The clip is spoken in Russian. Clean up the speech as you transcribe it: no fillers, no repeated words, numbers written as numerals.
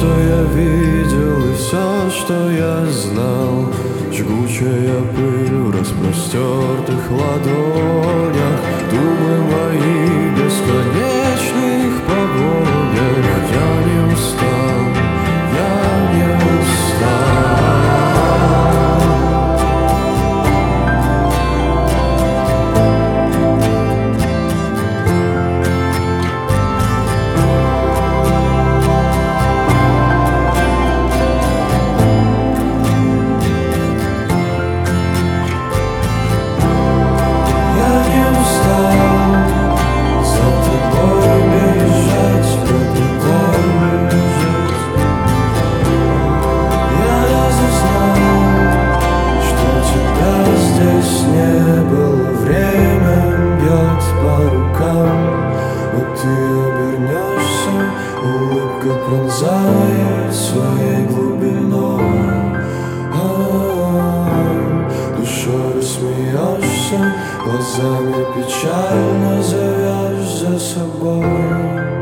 что я видел и все, что я знал. Жгучая пыль в распростертых ладонях, думы мои в бесконечных погонях. Я не устал, я не устал. Не было, время бьет по рукам, вот ты обернешься, улыбка пронзает своей глубиной. Душой рассмеешься, глазами печально зовешь за собой.